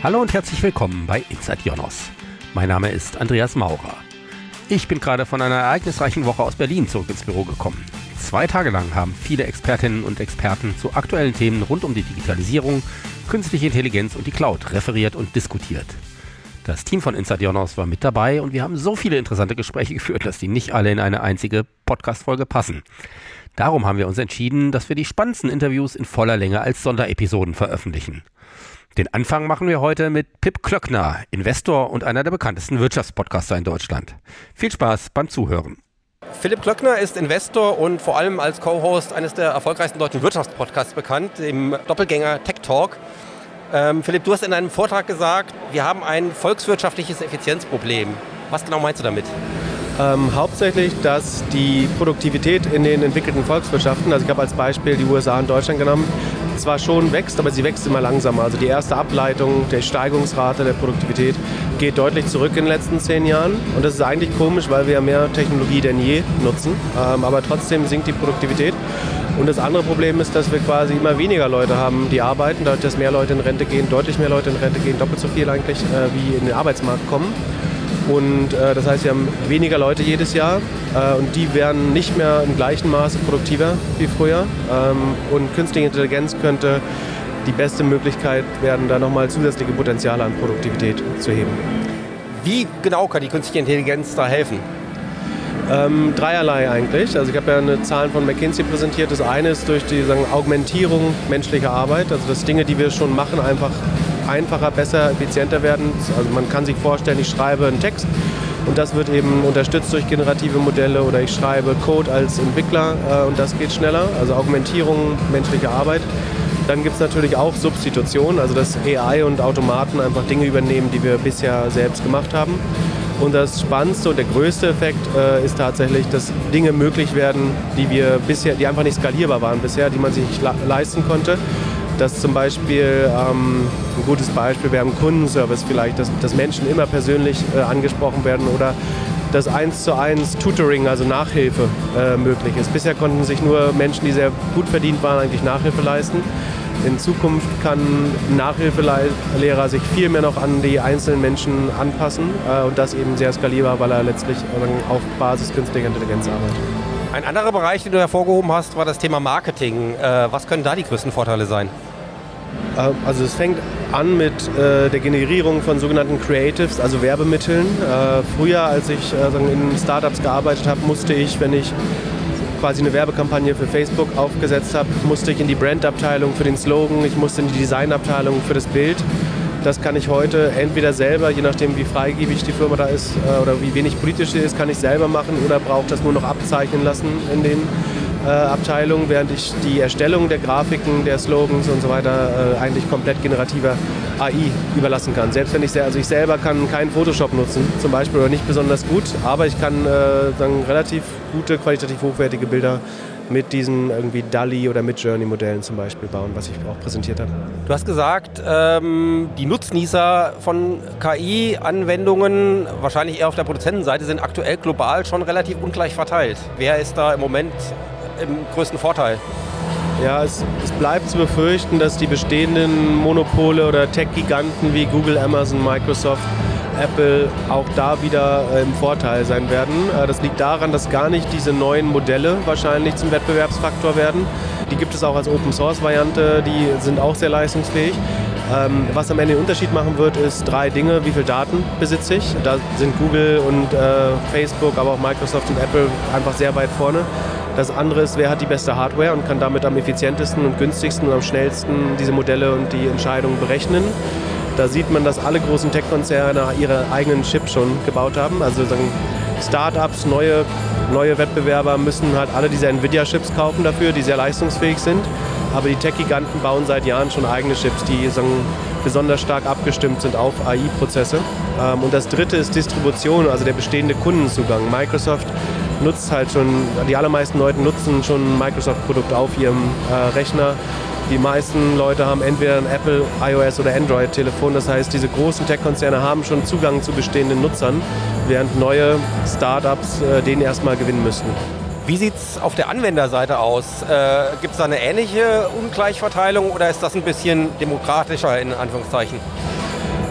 Hallo und herzlich willkommen bei Inside Ionos. Mein Name ist Andreas Maurer. Ich bin gerade von einer ereignisreichen Woche aus Berlin zurück ins Büro gekommen. 2 Tage lang haben viele Expertinnen und Experten zu aktuellen Themen rund um die Digitalisierung, künstliche Intelligenz und die Cloud referiert und diskutiert. Das Team von Inside Ionos war mit dabei und wir haben so viele interessante Gespräche geführt, dass die nicht alle in eine einzige Podcast-Folge passen. Darum haben wir uns entschieden, dass wir die spannendsten Interviews in voller Länge als Sonderepisoden veröffentlichen. Den Anfang machen wir heute mit Pip Klöckner, Investor und einer der bekanntesten Wirtschaftspodcaster in Deutschland. Viel Spaß beim Zuhören. Philipp Klöckner ist Investor und vor allem als Co-Host eines der erfolgreichsten deutschen Wirtschaftspodcasts bekannt, im Doppelgänger Tech Talk. Philipp, du hast in einem Vortrag gesagt, wir haben ein volkswirtschaftliches Effizienzproblem. Was genau meinst du damit? Hauptsächlich, dass die Produktivität in den entwickelten Volkswirtschaften, also ich habe als Beispiel die USA und Deutschland genommen, zwar schon wächst, aber sie wächst immer langsamer. Also die erste Ableitung der Steigungsrate der Produktivität geht deutlich zurück in den letzten 10 Jahren. Und das ist eigentlich komisch, weil wir ja mehr Technologie denn je nutzen. Aber trotzdem sinkt die Produktivität. Und das andere Problem ist, dass wir quasi immer weniger Leute haben, die arbeiten. Dadurch, dass mehr Leute in Rente gehen, deutlich mehr Leute in Rente gehen, doppelt so viel eigentlich, wie in den Arbeitsmarkt kommen. Und das heißt, wir haben weniger Leute jedes Jahr und die werden nicht mehr im gleichen Maße produktiver wie früher. Und künstliche Intelligenz könnte die beste Möglichkeit werden, da nochmal zusätzliche Potenziale an Produktivität zu heben. Wie genau kann die künstliche Intelligenz da helfen? Dreierlei eigentlich. Also ich habe ja Zahlen von McKinsey präsentiert. Das eine ist durch die Augmentierung menschlicher Arbeit, also dass Dinge, die wir schon machen, einfach einfacher, besser, effizienter werden. Also man kann sich vorstellen, ich schreibe einen Text und das wird eben unterstützt durch generative Modelle oder ich schreibe Code als Entwickler und das geht schneller, also Augmentierung menschlicher Arbeit. Dann gibt es natürlich auch Substitution, also dass AI und Automaten einfach Dinge übernehmen, die wir bisher selbst gemacht haben. Und das Spannendste und der größte Effekt ist tatsächlich, dass Dinge möglich werden, die einfach nicht skalierbar waren bisher, die man sich nicht leisten konnte. Dass zum Beispiel, ein gutes Beispiel wäre ein Kundenservice vielleicht, dass Menschen immer persönlich angesprochen werden oder dass 1:1 Tutoring, also Nachhilfe, möglich ist. Bisher konnten sich nur Menschen, die sehr gut verdient waren, eigentlich Nachhilfe leisten. In Zukunft kann ein Nachhilfelehrer sich viel mehr noch an die einzelnen Menschen anpassen und das eben sehr skalierbar, weil er letztlich auf Basis künstlicher Intelligenz arbeitet. Ein anderer Bereich, den du hervorgehoben hast, war das Thema Marketing. Was können da die größten Vorteile sein? Also es fängt an mit der Generierung von sogenannten Creatives, also Werbemitteln. Früher, als ich in Startups gearbeitet habe, musste ich, wenn ich quasi eine Werbekampagne für Facebook aufgesetzt habe, musste ich in die Brandabteilung für den Slogan, ich musste in die Designabteilung für das Bild. Das kann ich heute entweder selber, je nachdem wie freigebig die Firma da ist oder wie wenig politisch sie ist, kann ich selber machen oder brauche das nur noch abzeichnen lassen in den Abteilungen, während ich die Erstellung der Grafiken, der Slogans und so weiter eigentlich komplett generativer AI überlassen kann. Selbst wenn ich selber kann keinen Photoshop nutzen zum Beispiel oder nicht besonders gut, aber ich kann relativ gute, qualitativ hochwertige Bilder mit diesen irgendwie DALL-E oder Midjourney-Modellen zum Beispiel bauen, was ich auch präsentiert habe. Du hast gesagt, die Nutznießer von KI-Anwendungen, wahrscheinlich eher auf der Produzentenseite, sind aktuell global schon relativ ungleich verteilt. Wer ist da im Moment im größten Vorteil? Ja, es bleibt zu befürchten, dass die bestehenden Monopole oder Tech-Giganten wie Google, Amazon, Microsoft, Apple auch da wieder im Vorteil sein werden. Das liegt daran, dass gar nicht diese neuen Modelle wahrscheinlich zum Wettbewerbsfaktor werden. Die gibt es auch als Open-Source-Variante, die sind auch sehr leistungsfähig. Was am Ende den Unterschied machen wird, ist 3 Dinge. Wie viel Daten besitze ich? Da sind Google und Facebook, aber auch Microsoft und Apple einfach sehr weit vorne. Das andere ist, wer hat die beste Hardware und kann damit am effizientesten und günstigsten und am schnellsten diese Modelle und die Entscheidungen berechnen. Da sieht man, dass alle großen Tech-Konzerne ihre eigenen Chips schon gebaut haben. Also Startups, neue Wettbewerber müssen halt alle diese Nvidia-Chips kaufen dafür, die sehr leistungsfähig sind. Aber die Tech-Giganten bauen seit Jahren schon eigene Chips, die besonders stark abgestimmt sind auf AI-Prozesse. Und das dritte ist Distribution, also der bestehende Kundenzugang. Microsoft nutzt halt schon, die allermeisten Leute nutzen schon ein Microsoft-Produkt auf ihrem Rechner. Die meisten Leute haben entweder ein Apple, iOS oder Android-Telefon. Das heißt, diese großen Tech-Konzerne haben schon Zugang zu bestehenden Nutzern, während neue Startups den erstmal gewinnen müssen. Wie sieht es auf der Anwenderseite aus? Gibt es da eine ähnliche Ungleichverteilung oder ist das ein bisschen demokratischer in Anführungszeichen?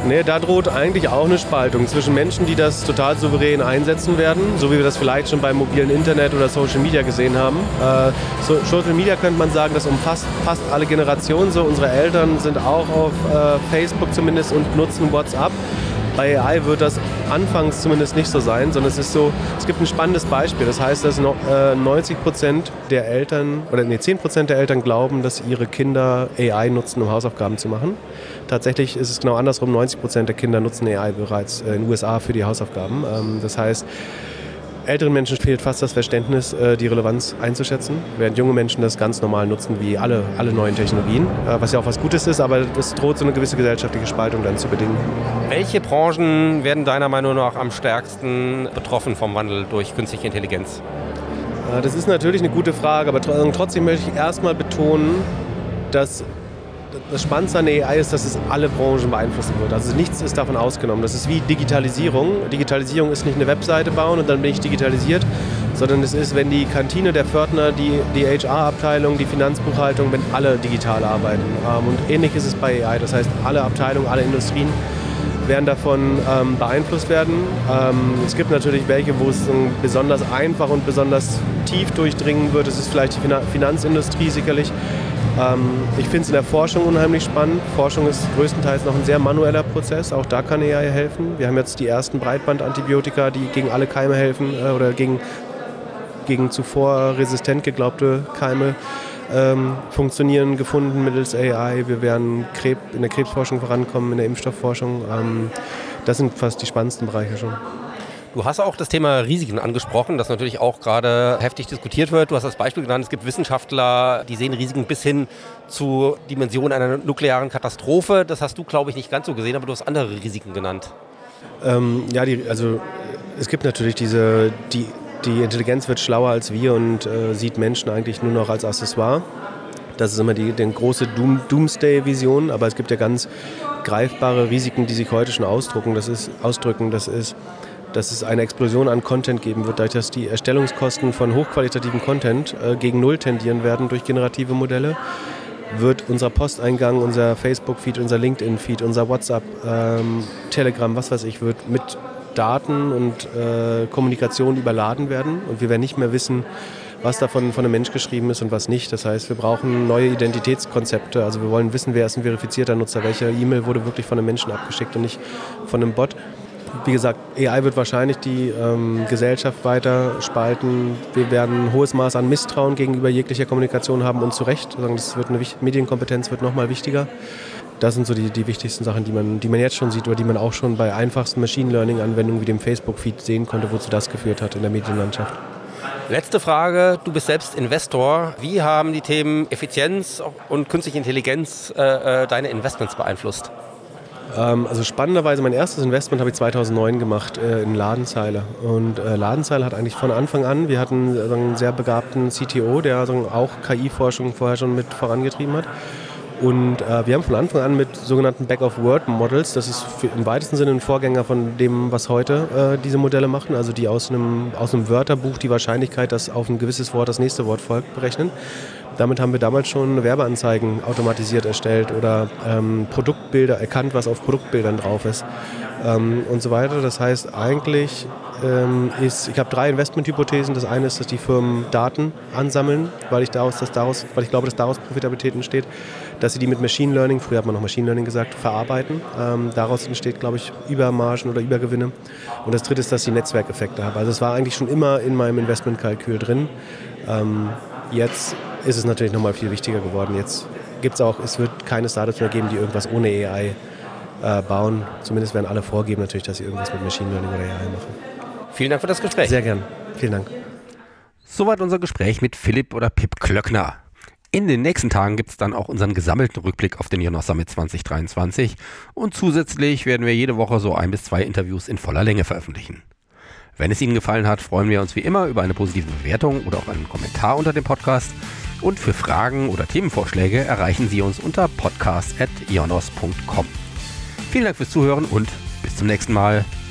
Nee, da droht eigentlich auch eine Spaltung zwischen Menschen, die das total souverän einsetzen werden, so wie wir das vielleicht schon beim mobilen Internet oder Social Media gesehen haben. Social Media könnte man sagen, das umfasst fast alle Generationen. So, unsere Eltern sind auch auf Facebook zumindest und nutzen WhatsApp. Bei AI wird das anfangs zumindest nicht so sein, sondern es gibt ein spannendes Beispiel. Das heißt, dass 90% der Eltern, 10% der Eltern glauben, dass ihre Kinder AI nutzen, um Hausaufgaben zu machen. Tatsächlich ist es genau andersrum, 90% der Kinder nutzen AI bereits in den USA für die Hausaufgaben. Das heißt, älteren Menschen fehlt fast das Verständnis, die Relevanz einzuschätzen, während junge Menschen das ganz normal nutzen wie alle neuen Technologien, was ja auch was Gutes ist, aber das droht so eine gewisse gesellschaftliche Spaltung dann zu bedingen. Welche Branchen werden deiner Meinung nach am stärksten betroffen vom Wandel durch künstliche Intelligenz? Das ist natürlich eine gute Frage, aber trotzdem möchte ich erstmal betonen, dass das Spannendste an der AI ist, dass es alle Branchen beeinflussen wird. Also nichts ist davon ausgenommen. Das ist wie Digitalisierung. Digitalisierung ist nicht eine Webseite bauen und dann bin ich digitalisiert, sondern es ist, wenn die Kantine, der Pförtner, die HR-Abteilung, die Finanzbuchhaltung, wenn alle digital arbeiten. Und ähnlich ist es bei AI. Das heißt, alle Abteilungen, alle Industrien werden davon beeinflusst werden. Es gibt natürlich welche, wo es besonders einfach und besonders tief durchdringen wird. Es ist vielleicht die Finanzindustrie sicherlich. Ich finde es in der Forschung unheimlich spannend. Forschung ist größtenteils noch ein sehr manueller Prozess. Auch da kann AI helfen. Wir haben jetzt die ersten Breitbandantibiotika, die gegen alle Keime helfen oder gegen zuvor resistent geglaubte Keime funktionieren, gefunden mittels AI. Wir werden in der Krebsforschung vorankommen, in der Impfstoffforschung. Das sind fast die spannendsten Bereiche schon. Du hast auch das Thema Risiken angesprochen, das natürlich auch gerade heftig diskutiert wird. Du hast das Beispiel genannt, es gibt Wissenschaftler, die sehen Risiken bis hin zu Dimensionen einer nuklearen Katastrophe. Das hast du, glaube ich, nicht ganz so gesehen, aber du hast andere Risiken genannt. Es gibt natürlich die Intelligenz wird schlauer als wir und sieht Menschen eigentlich nur noch als Accessoire. Das ist immer die große Doomsday-Vision, aber es gibt ja ganz greifbare Risiken, die sich heute schon ausdrücken. Das ist, dass es eine Explosion an Content geben wird, dadurch, dass die Erstellungskosten von hochqualitativen Content gegen Null tendieren werden durch generative Modelle, wird unser Posteingang, unser Facebook-Feed, unser LinkedIn-Feed, unser WhatsApp, Telegram, was weiß ich, wird mit Daten und Kommunikation überladen werden und wir werden nicht mehr wissen, was davon von einem Mensch geschrieben ist und was nicht. Das heißt, wir brauchen neue Identitätskonzepte. Also wir wollen wissen, wer ist ein verifizierter Nutzer, welche E-Mail wurde wirklich von einem Menschen abgeschickt und nicht von einem Bot. Wie gesagt, AI wird wahrscheinlich die Gesellschaft weiter spalten. Wir werden ein hohes Maß an Misstrauen gegenüber jeglicher Kommunikation haben und zu Recht. Medienkompetenz wird noch mal wichtiger. Das sind so die wichtigsten Sachen, die man jetzt schon sieht oder die man auch schon bei einfachsten Machine Learning-Anwendungen wie dem Facebook-Feed sehen konnte, wozu das geführt hat in der Medienlandschaft. Letzte Frage, du bist selbst Investor. Wie haben die Themen Effizienz und künstliche Intelligenz deine Investments beeinflusst? Also spannenderweise, mein erstes Investment habe ich 2009 gemacht in Ladenzeile. Und Ladenzeile hat eigentlich von Anfang an, wir hatten einen sehr begabten CTO, der auch KI-Forschung vorher schon mit vorangetrieben hat. Und wir haben von Anfang an mit sogenannten Back-of-Word-Models, das ist im weitesten Sinne ein Vorgänger von dem, was heute diese Modelle machen, also die aus einem Wörterbuch die Wahrscheinlichkeit, dass auf ein gewisses Wort das nächste Wort folgt, berechnen. Damit haben wir damals schon Werbeanzeigen automatisiert erstellt oder Produktbilder erkannt, was auf Produktbildern drauf ist und so weiter. Das heißt, eigentlich ich habe 3 Investmenthypothesen. Das eine ist, dass die Firmen Daten ansammeln, weil ich glaube, dass daraus Profitabilität entsteht, dass sie die mit Machine Learning, früher hat man noch Machine Learning gesagt, verarbeiten. Daraus entsteht, glaube ich, Übermargen oder Übergewinne. Und das dritte ist, dass sie Netzwerkeffekte haben. Also es war eigentlich schon immer in meinem Investmentkalkül drin. Jetzt ist es natürlich nochmal viel wichtiger geworden. Jetzt es wird keine Startups mehr geben, die irgendwas ohne AI bauen. Zumindest werden alle vorgeben natürlich, dass sie irgendwas mit Machine Learning oder AI machen. Vielen Dank für das Gespräch. Sehr gern. Vielen Dank. Soweit unser Gespräch mit Philipp oder Pip Klöckner. In den nächsten Tagen gibt es dann auch unseren gesammelten Rückblick auf den Ionos Summit 2023 und zusätzlich werden wir jede Woche so 1 bis 2 Interviews in voller Länge veröffentlichen. Wenn es Ihnen gefallen hat, freuen wir uns wie immer über eine positive Bewertung oder auch einen Kommentar unter dem Podcast und für Fragen oder Themenvorschläge erreichen Sie uns unter podcast@ionos.com. Vielen Dank fürs Zuhören und bis zum nächsten Mal.